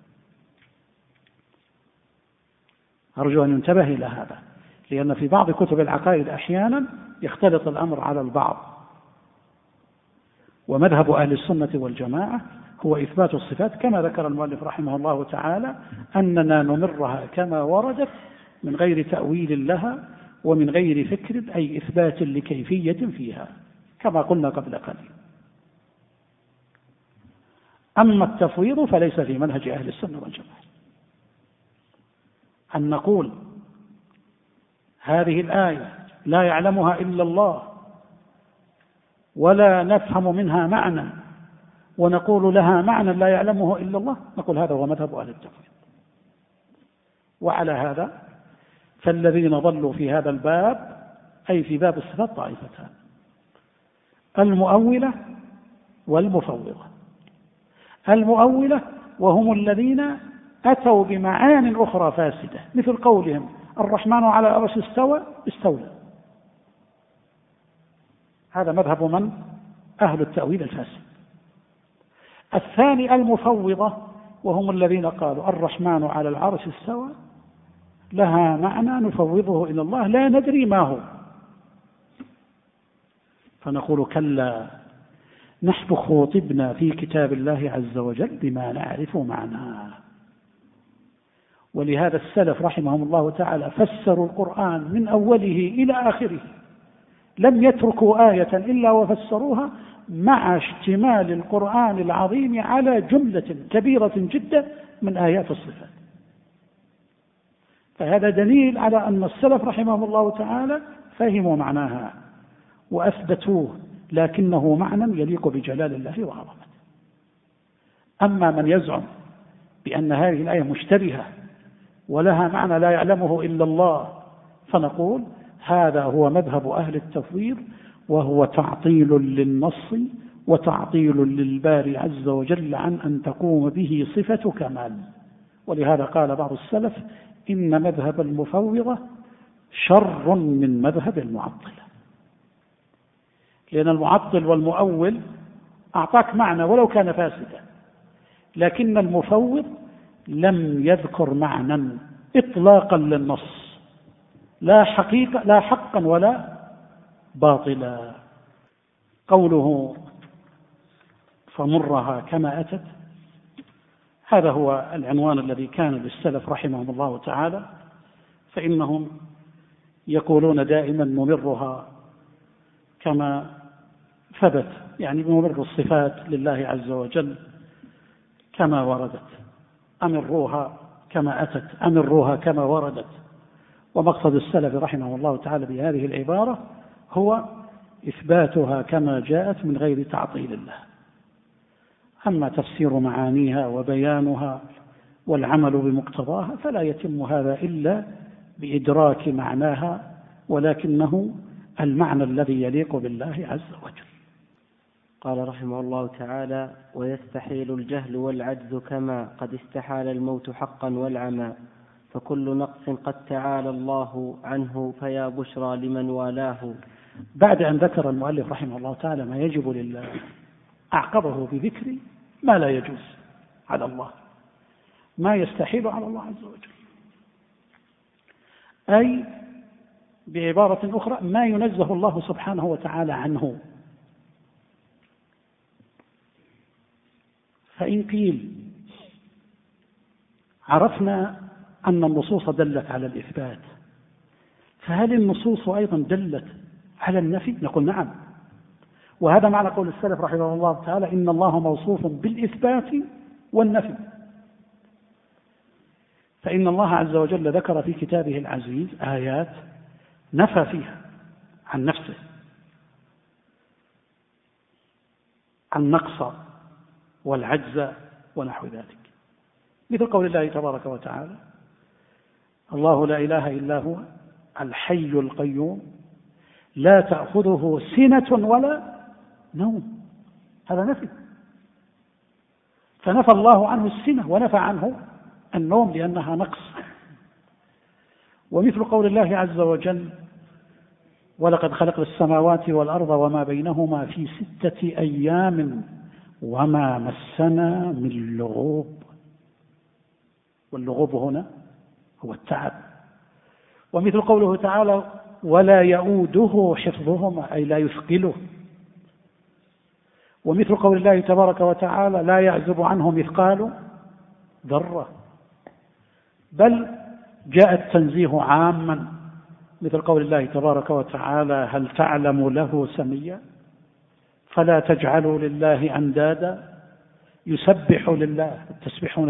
أرجو أن ينتبه إلى هذا، لأن في بعض كتب العقائد أحيانا يختلط الأمر على البعض. ومذهب أهل السنة والجماعة هو إثبات الصفات كما ذكر المؤلف رحمه الله تعالى، أننا نمرها كما وردت من غير تأويل لها ومن غير فكر، أي إثبات لكيفية فيها كما قلنا قبل قليل. أما التفويض فليس في منهج أهل السنة والجماعة. أن نقول هذه الآية لا يعلمها إلا الله ولا نفهم منها معنى ونقول لها معنى لا يعلمه إلا الله، نقول هذا هو مذهب أهل التفويض. وعلى هذا فالذين ضلوا في هذا الباب أي في باب الصفات طائفتان: المؤولة والمفوضة. المؤولة وهم الذين أتوا بمعان أخرى فاسدة، مثل قولهم الرحمن على العرش استولى. هذا مذهب من؟ أهل التأويل الفاسد. الثاني المفوضة، وهم الذين قالوا الرحمن على العرش استوى لها معنى نفوضه إلى الله لا ندري ما هو. فنقول كلا، نحن خوطبنا في كتاب الله عز وجل بما نعرف معناه. ولهذا السلف رحمهم الله تعالى فسروا القرآن من أوله إلى آخره، لم يتركوا آية إلا وفسروها، مع اشتمال القرآن العظيم على جملة كبيرة جدا من آيات الصفات. فهذا دليل على أن السلف رحمهم الله تعالى فهموا معناها وأثبتوه، لكنه معنى يليق بجلال الله وعظمته. أما من يزعم بأن هذه الآية مشتبهة ولها معنى لا يعلمه إلا الله، فنقول هذا هو مذهب أهل التفويض، وهو تعطيل للنص وتعطيل للباري عز وجل عن أن تقوم به صفة كمال. ولهذا قال بعض السلف إن مذهب المفوضة شر من مذهب المعطلة، لأن المعطل والمؤول أعطاك معنى ولو كان فاسدا، لكن المفوض لم يذكر معنى إطلاقا للنص، لا حقيقة، لا حقا ولا باطلا. قوله فمرها كما أتت، هذا هو العنوان الذي كان للسلف رحمهم الله تعالى، فإنهم يقولون دائما نمرها كما ثبت، يعني نمر الصفات لله عز وجل كما وردت، أمروها كما أتت، أمروها كما وردت. ومقصد السلف رحمه الله تعالى بهذه العبارة هو إثباتها كما جاءت من غير تعطيل الله. أما تفسير معانيها وبيانها والعمل بمقتضاها فلا يتم هذا إلا بإدراك معناها، ولكنه المعنى الذي يليق بالله عز وجل. قال رحمه الله تعالى: ويستحيل الجهل والعجز كما قد استحال الموت حقا والعمى، فكل نقص قد تعالى الله عنه فيا بشرى لمن والاه. بعد أن ذكر المؤلف رحمه الله تعالى ما يجب لله، أعقبه بذكر ما لا يجوز على الله، ما يستحيل على الله عز وجل، أي بعبارة أخرى ما ينزه الله سبحانه وتعالى عنه. فإن قيل عرفنا أن النصوص دلت على الإثبات، فهل النصوص أيضا دلت على النفي؟ نقول نعم، وهذا معنى قول السلف رحمه الله تعالى: إن الله موصوف بالإثبات والنفي. فإن الله عز وجل ذكر في كتابه العزيز آيات نفى فيها عن نفسه، عن نقص والعجز ونحو ذلك، مثل قول الله تبارك وتعالى: الله لا إله إلا هو الحي القيوم لا تأخذه سنة ولا نوم. هذا نفي، فنفى الله عنه السنة ونفى عنه النوم لأنها نقص. ومثل قول الله عز وجل: ولقد خلقنا السماوات والأرض وما بينهما في 6 أيام وما مسنا من لغوب. واللغوب هنا هو التعب. ومثل قوله تعالى: ولا يؤوده حفظهما، أي لا يثقله. ومثل قول الله تبارك وتعالى: لا يعزب عنه مثقال ذرة. بل جاء التنزيه عاما، مثل قول الله تبارك وتعالى: هل تعلم له سميا فلا تجعلوا لله أندادا يسبح لله. التسبيح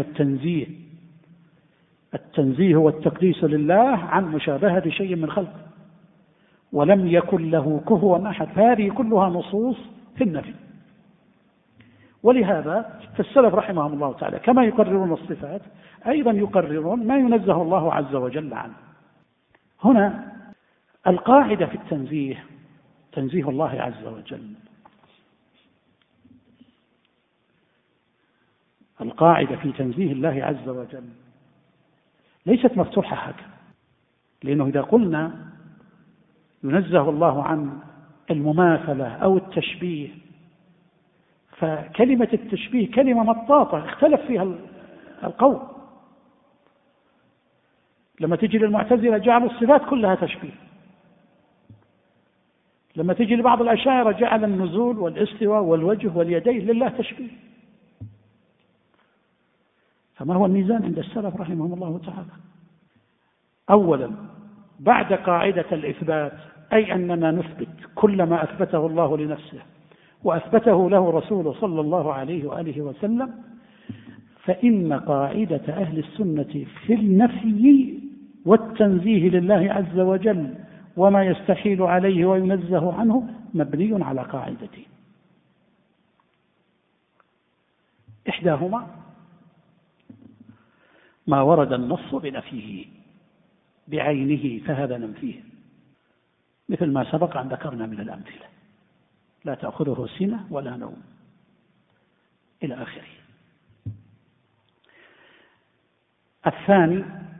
التنزيه والتقديس لله عن مشابهة شيء من خلقه، ولم يكن له كفوا أحد. هذه كلها نصوص في النفي. ولهذا فالسلف رحمهم الله تعالى كما يقررون الصفات أيضا يقررون ما ينزه الله عز وجل عنه. هنا القاعدة في التنزيه تنزيه الله عز وجل. القاعدة في تنزيه الله عز وجل ليست مفتوحة هكذا، لأنه إذا قلنا ينزه الله عن المماثلة أو التشبيه، فكلمة التشبيه كلمة مطاطة اختلف فيها القول. لما تجي للمعتزلة جعلوا الصفات كلها تشبيه، لما تجي لبعض الأشاعرة جعل النزول والاستواء والوجه واليدين لله تشبيه. فما هو الميزان عند السلف رحمهم الله تعالى؟ أولا بعد قاعدة الإثبات، أي أننا نثبت كل ما أثبته الله لنفسه وأثبته له رسوله صلى الله عليه وآله وسلم، فإن قاعدة أهل السنة في النفي والتنزيه لله عز وجل وما يستحيل عليه وينزه عنه مبني على قاعدتين: إحداهما ما ورد النص بنفيه بعينه فهذا ننفيه، مثل ما سبق أن ذكرنا من الأمثلة: لا تأخذه سنة ولا نوم إلى آخره. الثاني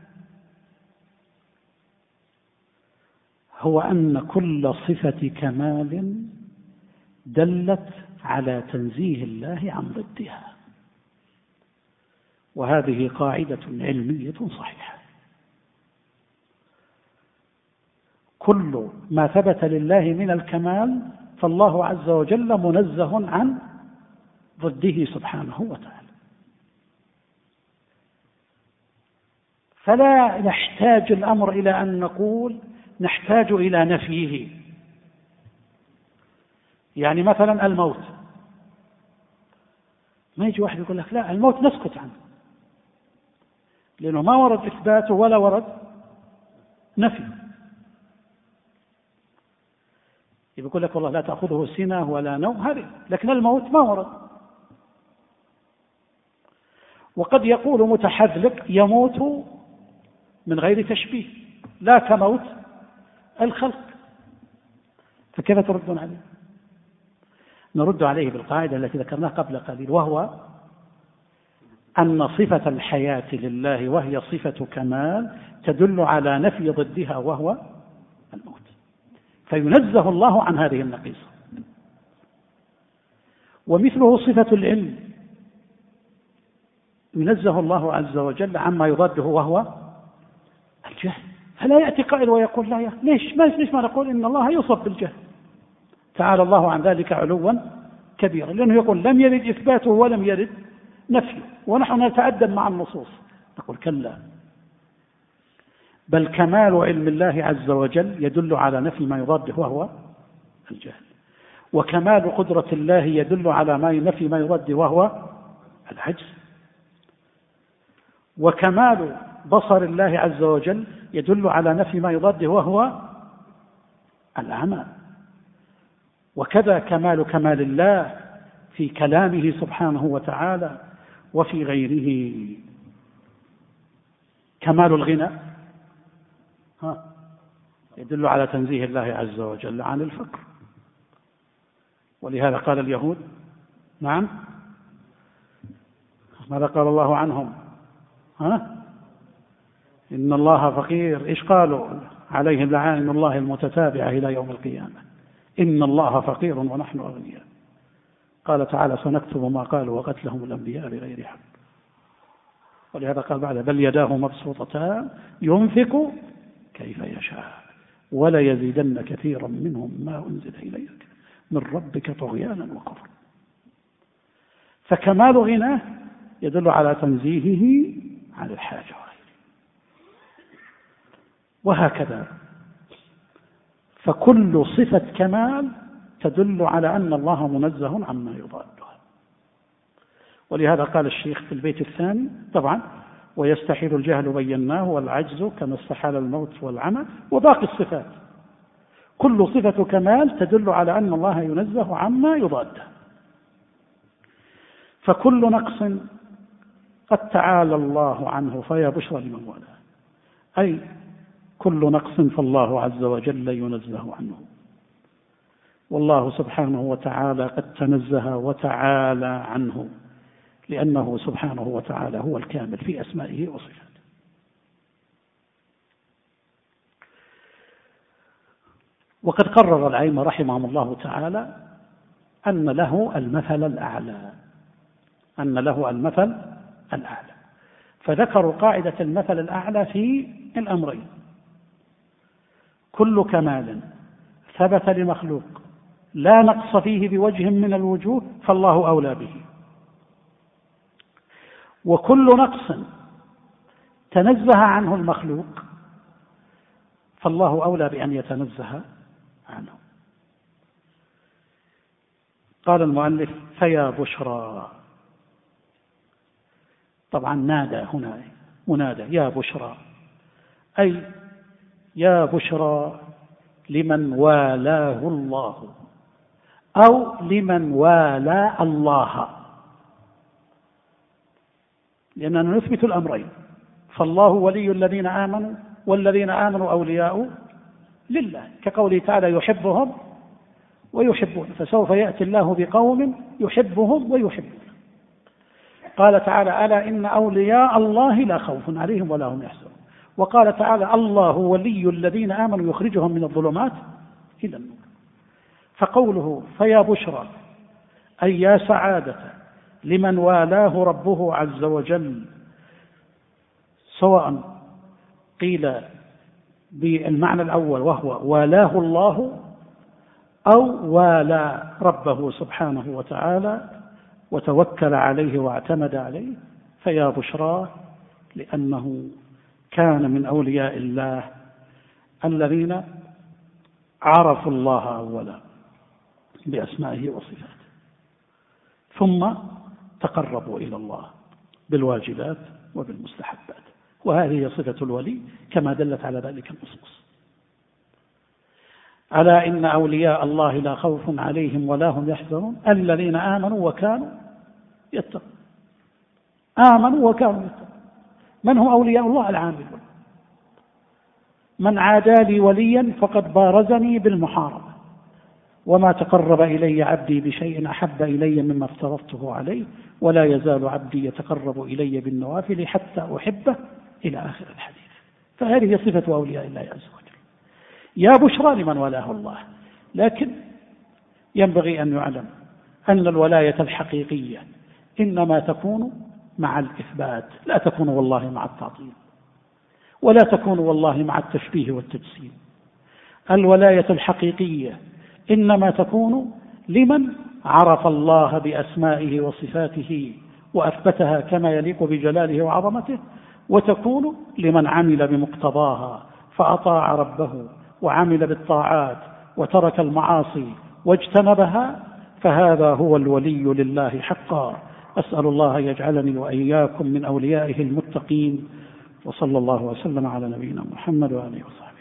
هو أن كل صفة كمال دلت على تنزيه الله عن ضدها، وهذه قاعدة علمية صحيحة. كل ما ثبت لله من الكمال فالله عز وجل منزه عن ضده سبحانه وتعالى. فلا يحتاج الأمر إلى أن نقول نحتاج إلى نفيه. يعني مثلا الموت، ما يجي واحد يقول لك لا الموت نسكت عنه لأنه ما ورد إثباته ولا ورد نفي. يقول لك والله لا تأخذه سنة ولا نوم، هذه لكن الموت ما ورد. وقد يقول متحذلق يموت من غير تشبيه، لا كموت الخلق، فكيف تردون عليه؟ نرد عليه بالقاعدة التي ذكرناها قبل قليل، وهو أن صفة الحياة لله وهي صفة كمال تدل على نفي ضدها وهو الموت، فينزه الله عن هذه النقيصة. ومثله صفة العلم، ينزه الله عز وجل عما يضاده وهو الجهل. فلا يأتي قائل ويقول لا ليش ما نقول إن الله يوصف بالجهل؟ تعالى الله عن ذلك علوا كبيرا، لأنه يقول لم يرد إثباته ولم يرد نفيه، ونحن نتأدب مع النصوص. نقول كلا، بل كمال علم الله عز وجل يدل على نفي ما يضاده وهو الجهل، وكمال قدرة الله يدل على ما ينفي ما يضاده وهو العجز، وكمال بصر الله عز وجل يدل على نفي ما يضاده وهو الأعمى، وكذا كمال الله في كلامه سبحانه وتعالى وفي غيره. كمال الغنى يدل على تنزيه الله عز وجل عن الفقر، ولهذا قال اليهود نعم ماذا قال الله عنهم؟ إن الله فقير. إيش قالوا عليهم؟ لعائن الله المتتابعة إلى يوم القيامة، إن الله فقير ونحن أغنياء. قال تعالى سنكتب ما قالوا وقتلهم الأنبياء بغير حق. ولهذا قال بعد بل يداه مبسوطتان ينفق كيف يشاء ولا يزيدن كثيرا منهم ما أنزل إليك من ربك طغيانا وكفرا. فكمال غناه يدل على تنزيهه عن الحاجة، وهكذا فكل صفة كمال تدل على أن الله منزه عما يضادها. ولهذا قال الشيخ في البيت الثاني طبعا ويستحيل الجهل بيناه والعجز كما استحال الموت والعمى، وباقي الصفات كل صفة كمال تدل على أن الله ينزه عما يضاده. فكل نقص قد تعالى الله عنه فيا بشرى لمن والاه، أي كل نقص فالله عز وجل ينزه عنه، والله سبحانه وتعالى قد تنزه وتعالى عنه، لأنه سبحانه وتعالى هو الكامل في أسمائه وصفاته. وقد قرر الأئمة رحمهم الله تعالى أن له المثل الأعلى، فذكروا قاعدة المثل الأعلى في الأمرين: كل كمال ثبت لمخلوق لا نقص فيه بوجه من الوجوه فالله أولى به، وكل نقص تنزه عنه المخلوق فالله أولى بأن يتنزه عنه. قال المؤلف فيا بشرى، طبعا نادى هنا منادى يا بشرى، أي يا بشرى لمن والاه الله أو لمن والى الله، لأننا نثبت الأمرين، فالله ولي الذين آمنوا والذين آمنوا أولياء لله، كقوله تعالى يحبهم ويحبون، فسوف يأتي الله بقوم يحبهم ويحبون. قال تعالى ألا إن أولياء الله لا خوف عليهم ولا هم يحزنون. وقال تعالى الله ولي الذين آمنوا يخرجهم من الظلمات إلى النور. فقوله فيا بشرى أي يا سعادة لمن والاه ربه عز وجل، سواء قيل بالمعنى الأول وهو والاه الله أو والى ربه سبحانه وتعالى وتوكل عليه واعتمد عليه، فيا بشراه، لأنه كان من أولياء الله الذين عرفوا الله أولا بأسمائه وصفاته، ثم تقربوا إلى الله بالواجبات وبالمستحبات، وهذه صفة الولي كما دلت على ذلك النصوص. ألا إن أولياء الله لا خوف عليهم ولا هم يحزنون الذين آمنوا وكانوا يتقون. آمنوا وكانوا يتقون. من هم أولياء الله؟ العاملون. من عادى لي وليا فقد بارزني بالمحاربة، وما تقرب إلي عبدي بشيء أحب إلي مما افترضته عليه، ولا يزال عبدي يتقرب إلي بالنوافل حتى أحبه، إلى آخر الحديث. فهذه صفة أولياء الله عز وجل. يا بشرى لمن ولاه الله. لكن ينبغي أن يعلم أن الولاية الحقيقية إنما تكون مع الإثبات، لا تكون والله مع التعطيل، ولا تكون والله مع التشبيه والتجسيم. الولاية الحقيقية إنما تكون لمن عرف الله بأسمائه وصفاته وأثبتها كما يليق بجلاله وعظمته، وتكون لمن عمل بمقتضاها فأطاع ربه وعمل بالطاعات وترك المعاصي واجتنبها، فهذا هو الولي لله حقا. أسأل الله يجعلني وإياكم من أوليائه المتقين، وصلى الله وسلم على نبينا محمد وآله وصحبه.